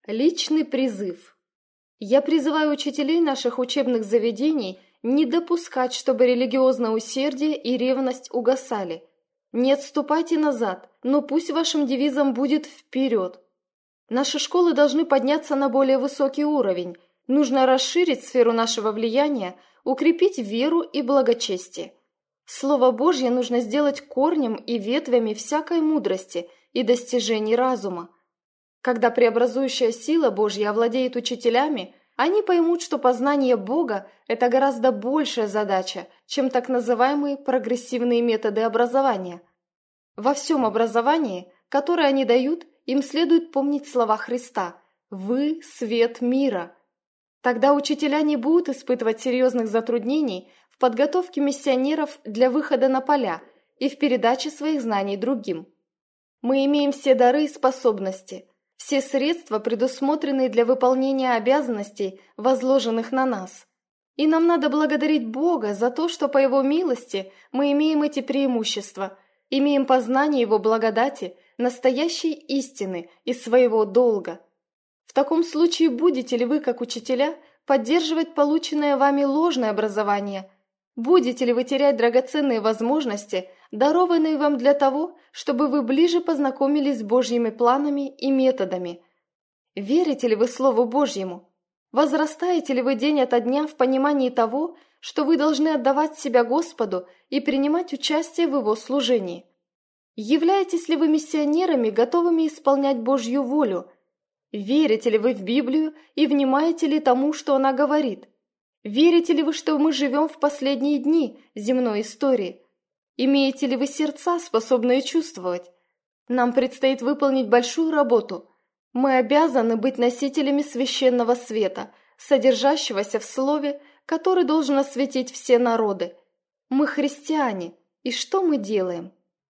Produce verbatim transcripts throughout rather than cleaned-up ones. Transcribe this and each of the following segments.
Личный призыв. Я призываю учителей наших учебных заведений не допускать, чтобы религиозное усердие и ревность угасали. Не отступайте назад, но пусть вашим девизом будет «вперед». Наши школы должны подняться на более высокий уровень. Нужно расширить сферу нашего влияния, укрепить веру и благочестие. Слово Божье нужно сделать корнем и ветвями всякой мудрости и достижений разума. Когда преобразующая сила Божья овладеет учителями, они поймут, что познание Бога – это гораздо большая задача, чем так называемые прогрессивные методы образования. Во всем образовании, которое они дают, им следует помнить слова Христа «Вы – свет мира». Тогда учителя не будут испытывать серьезных затруднений в подготовке миссионеров для выхода на поля и в передаче своих знаний другим. Мы имеем все дары и способности, все средства, предусмотренные для выполнения обязанностей, возложенных на нас. И нам надо благодарить Бога за то, что по Его милости мы имеем эти преимущества, имеем познание Его благодати, настоящей истины и своего долга. В таком случае будете ли вы, как учителя, поддерживать полученное вами ложное образование? Будете ли вы терять драгоценные возможности, дарованные вам для того, чтобы вы ближе познакомились с Божьими планами и методами? Верите ли вы Слову Божьему? Возрастаете ли вы день ото дня в понимании того, что вы должны отдавать себя Господу и принимать участие в Его служении? Являетесь ли вы миссионерами, готовыми исполнять Божью волю? Верите ли вы в Библию и внимаете ли тому, что она говорит? Верите ли вы, что мы живем в последние дни земной истории? Имеете ли вы сердца, способные чувствовать? Нам предстоит выполнить большую работу. Мы обязаны быть носителями священного света, содержащегося в Слове, который должен осветить все народы. Мы христиане, и что мы делаем?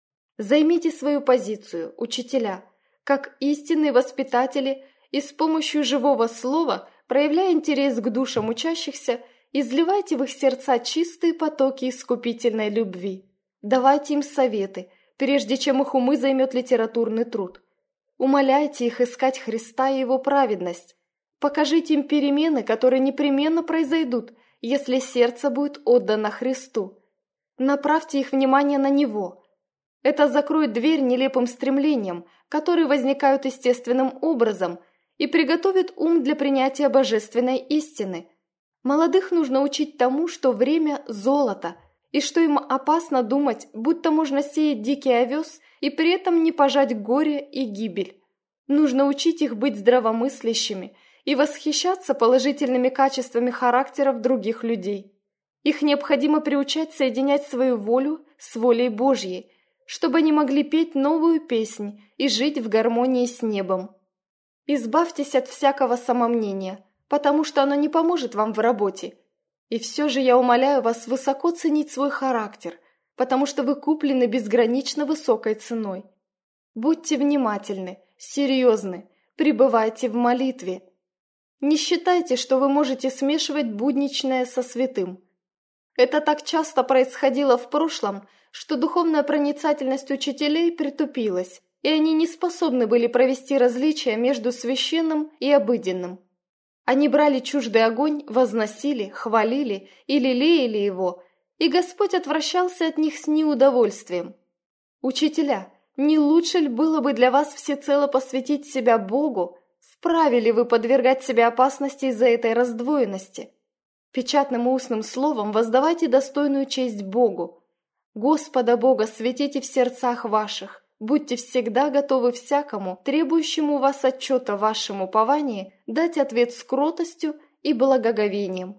Займите свою позицию, учителя, как истинные воспитатели, и с помощью живого слова, проявляя интерес к душам учащихся, изливайте в их сердца чистые потоки искупительной любви. Давайте им советы, прежде чем их умы займет литературный труд. Умоляйте их искать Христа и Его праведность. Покажите им перемены, которые непременно произойдут, если сердце будет отдано Христу. Направьте их внимание на Него. Это закроет дверь нелепым стремлениям, которые возникают естественным образом, и приготовит ум для принятия божественной истины. Молодых нужно учить тому, что время – золото, и что им опасно думать, будто можно сеять дикий овес и при этом не пожать горе и гибель. Нужно учить их быть здравомыслящими и восхищаться положительными качествами характеров других людей. Их необходимо приучать соединять свою волю с волей Божьей, чтобы они могли петь новую песнь и жить в гармонии с небом. Избавьтесь от всякого самомнения, потому что оно не поможет вам в работе. И все же я умоляю вас высоко ценить свой характер, потому что вы куплены безгранично высокой ценой. Будьте внимательны, серьезны, пребывайте в молитве. Не считайте, что вы можете смешивать будничное со святым. Это так часто происходило в прошлом, что духовная проницательность учителей притупилась, и они не способны были провести различия между священным и обыденным. Они брали чуждый огонь, возносили, хвалили и лелеяли его, и Господь отвращался от них с неудовольствием. Учителя, не лучше ли было бы для вас всецело посвятить себя Богу? Вправе ли вы подвергать себя опасности из-за этой раздвоенности? Печатным и устным словом воздавайте достойную честь Богу. Господа Бога светите в сердцах ваших. Будьте всегда готовы всякому, требующему у вас отчета в вашем уповании, дать ответ с кротостью и благоговением.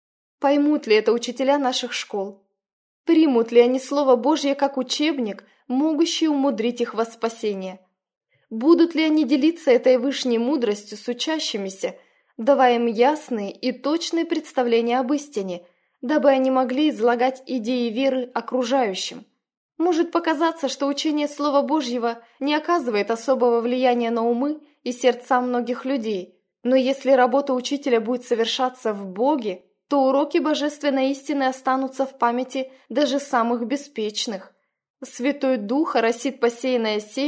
Поймут ли это учителя наших школ? Примут ли они Слово Божье как учебник, могущий умудрить их во спасение? Будут ли они делиться этой вышней мудростью с учащимися, давая им ясные и точные представления об истине, дабы они могли излагать идеи веры окружающим? Может показаться, что учение Слова Божьего не оказывает особого влияния на умы и сердца многих людей, но если работа учителя будет совершаться в Боге, то уроки божественной истины останутся в памяти даже самых беспечных. Святой Дух оросит посеянное семя,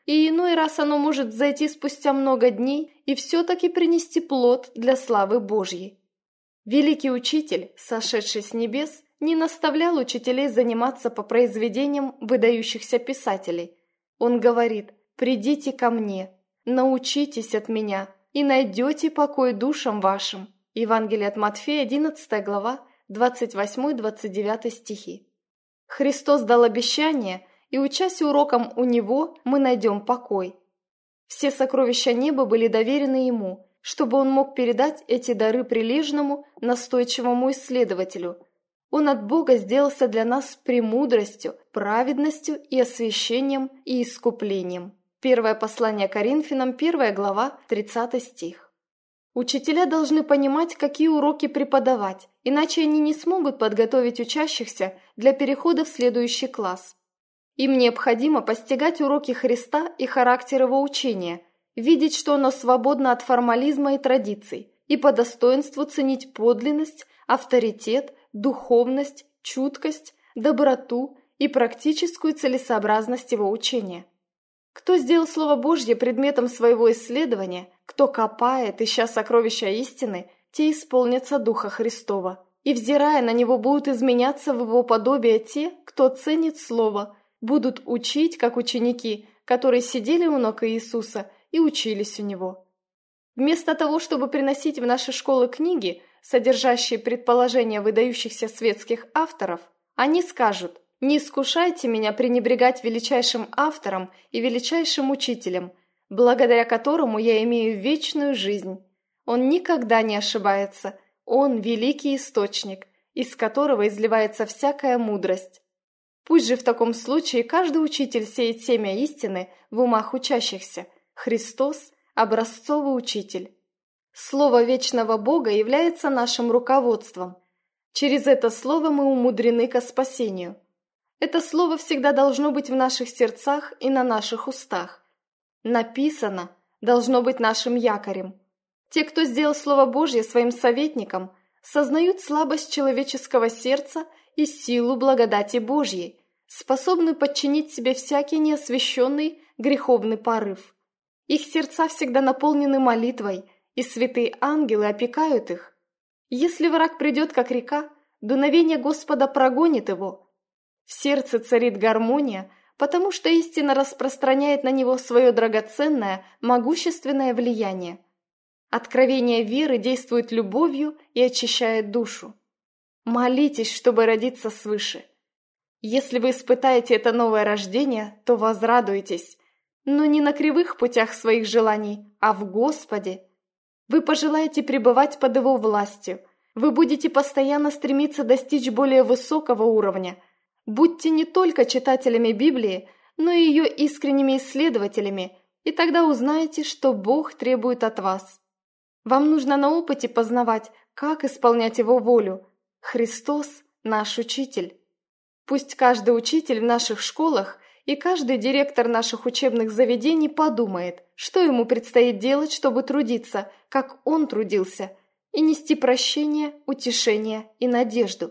и иной раз оно может зайти спустя много дней и все-таки принести плод для славы Божьей. Великий учитель, сошедший с небес, не наставлял учителей заниматься по произведениям выдающихся писателей. Он говорит: «Придите ко мне, научитесь от меня, и найдете покой душам вашим». Евангелие от Матфея, одиннадцатая глава, двадцать восьмой — двадцать девятый стихи. Христос дал обещание, и, учась урокам у Него, мы найдем покой. Все сокровища неба были доверены Ему, чтобы Он мог передать эти дары прилежному, настойчивому исследователю. Он от Бога сделался для нас премудростью, праведностью и освящением и искуплением. Первое послание Коринфянам, первая глава, тридцатый стих. Учителя должны понимать, какие уроки преподавать, иначе они не смогут подготовить учащихся для перехода в следующий класс. Им необходимо постигать уроки Христа и характер Его учения, видеть, что оно свободно от формализма и традиций, и по достоинству ценить подлинность, авторитет, духовность, чуткость, доброту и практическую целесообразность Его учения. Кто сделал Слово Божье предметом своего исследования, кто копает, ища сокровища истины, те исполнятся Духа Христова. И, взирая на Него, будут изменяться в Его подобие те, кто ценит Слово, будут учить, как ученики, которые сидели у ног Иисуса и учились у Него. Вместо того, чтобы приносить в наши школы книги, содержащие предположения выдающихся светских авторов, они скажут: «Не искушайте меня пренебрегать величайшим автором и величайшим учителем, благодаря которому я имею вечную жизнь. Он никогда не ошибается, он великий источник, из которого изливается всякая мудрость». Пусть же в таком случае каждый учитель сеет семя истины в умах учащихся. Христос – образцовый учитель. Слово вечного Бога является нашим руководством. Через это слово мы умудрены ко спасению. Это слово всегда должно быть в наших сердцах и на наших устах. Написано должно быть нашим якорем. Те, кто сделал Слово Божье своим советником, сознают слабость человеческого сердца и силу благодати Божьей, способны подчинить себе всякий неосвященный греховный порыв. Их сердца всегда наполнены молитвой, и святые ангелы опекают их. Если враг придет, как река, дуновение Господа прогонит его. В сердце царит гармония, потому что истина распространяет на него свое драгоценное, могущественное влияние. Откровение веры действует любовью и очищает душу. Молитесь, чтобы родиться свыше. Если вы испытаете это новое рождение, то возрадуйтесь, но не на кривых путях своих желаний, а в Господе. Вы пожелаете пребывать под Его властью, вы будете постоянно стремиться достичь более высокого уровня. Будьте не только читателями Библии, но и ее искренними исследователями, и тогда узнаете, что Бог требует от вас. Вам нужно на опыте познавать, как исполнять Его волю. Христос – наш учитель. Пусть каждый учитель в наших школах и каждый директор наших учебных заведений подумает, что ему предстоит делать, чтобы трудиться, как он трудился, и нести прощение, утешение и надежду.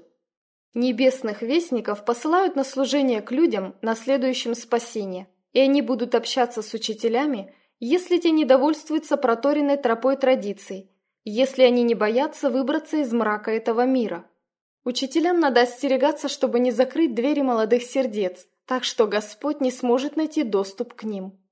Небесных вестников посылают на служение к людям, наследующим спасение, и они будут общаться с учителями, если те не довольствуются проторенной тропой традиций, если они не боятся выбраться из мрака этого мира. Учителям надо остерегаться, чтобы не закрыть двери молодых сердец, так что Господь не сможет найти доступ к ним.